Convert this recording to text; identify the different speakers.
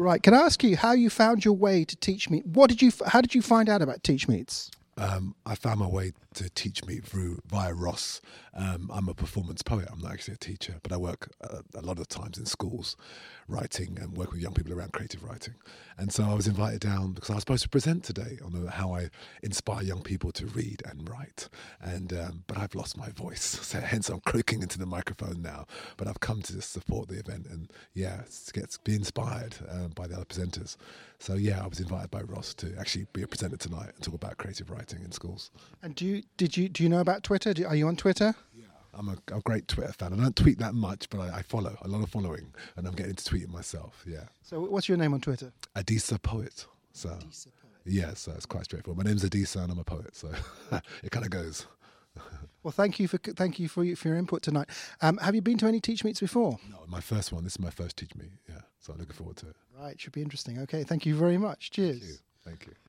Speaker 1: Right. Can I ask you how you found your way to Teach Meet? How did you find out about Teach Meets?
Speaker 2: I found my way to Teach Me via Ross. I'm a performance poet. I'm not actually a teacher, but I work a lot of times in schools writing and work with young people around creative writing. And so I was invited down because I was supposed to present today on how I inspire young people to read and write. And but I've lost my voice, so hence I'm croaking into the microphone now. But I've come to support the event and be inspired by the other presenters. So I was invited by Ross to actually be a presenter tonight and talk about creative writing in schools.
Speaker 1: And do you know about Twitter? Are you on Twitter?
Speaker 2: Yeah, I'm a great Twitter fan. I don't tweet that much, but I follow a lot of following, and I'm getting into tweeting myself. Yeah.
Speaker 1: So what's your name on Twitter?
Speaker 2: Adisa Poet. So
Speaker 1: Adisa Poet.
Speaker 2: yeah, so it's quite straightforward. My name's Adisa, and I'm a poet, so it kind of goes.
Speaker 1: Well, thank you for your input tonight. Have you been to any Teach Meets before?
Speaker 2: No, my first one. This is my first Teach Me. Yeah, so I'm looking forward to it.
Speaker 1: Right, should be interesting. Okay, thank you very much. Cheers.
Speaker 2: Thank you.